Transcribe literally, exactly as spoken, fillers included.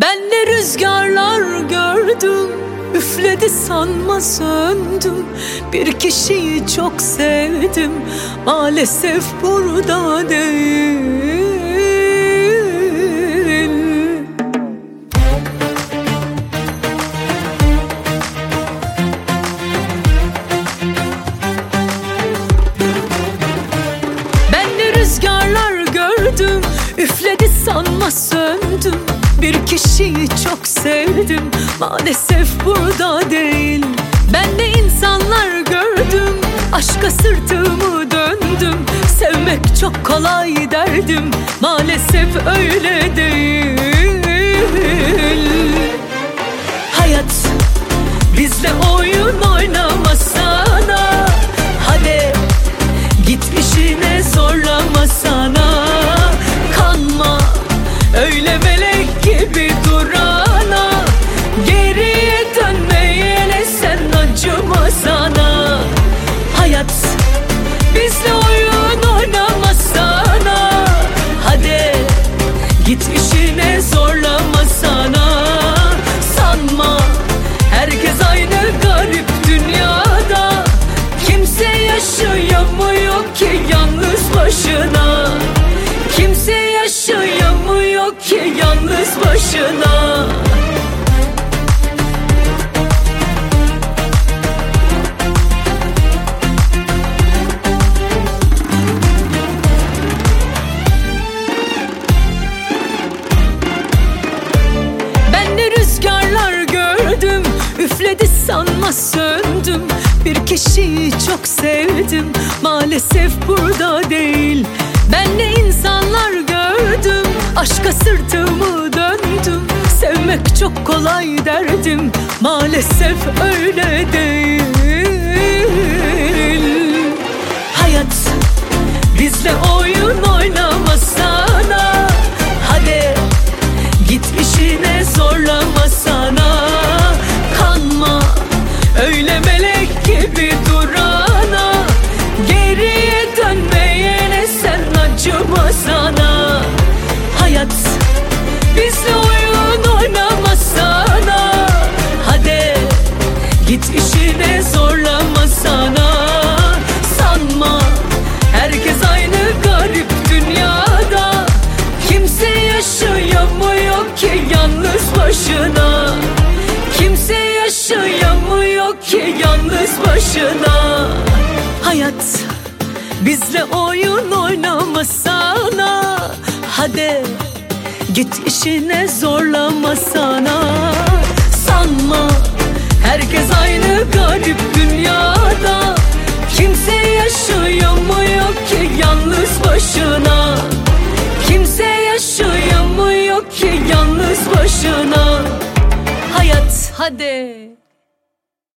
Ben ne rüzgarlar gördüm, üfledi sanma söndüm. Bir kişiyi çok sevdim, maalesef burada değil. Ben ne rüzgarlar gördüm, üfledi sanma söndüm. Bir kişiyi çok sevdim, maalesef burada değil. Ben de insanlar gördüm, aşka sırtımı döndüm. Sevmek çok kolay derdim, maalesef öyle değil. Hayat bizle oyun oynamasana, hadi git işine zorlamasana. Kanma öyle melek gibi durana, geriye dönmeyene sen acıma sana. Hayat bizle oyun oynamasana, hadi git işine zorlamasana. Sanma herkes aynı garip dünyada, kimse yaşayamıyor ki yalnız başına. Kimse yaşayamıyor ki yalnız başına. Ben de rüzgarlar gördüm, üfledi sanma söndüm. Bir kişiyi çok sevdim, maalesef burada değil. Ben de insanlar gördüm, aşka sırtımı döndüm. Sevmek çok kolay derdim, maalesef öyle değil. Hayat bizle oyun oynamasana, hadi git işine zorlamasana. Kanma öyle melek gibi durana, geriye dönmeyene sen acıma sana. Hayat bizle oyun oynamasana, hadi git işine zorlamasana. Sanma herkes aynı garip dünyada, kimse yaşayamıyor ki yalnız başına. Kimse yaşayamıyor ki yalnız başına. Hayat bizle oyun oynamasana, hadi git işine zorlamasana. Sanma herkes aynı garip dünyada, kimse yaşayamıyor ki yalnız başına. Kimse yaşayamıyor ki yalnız başına. Hayat hadi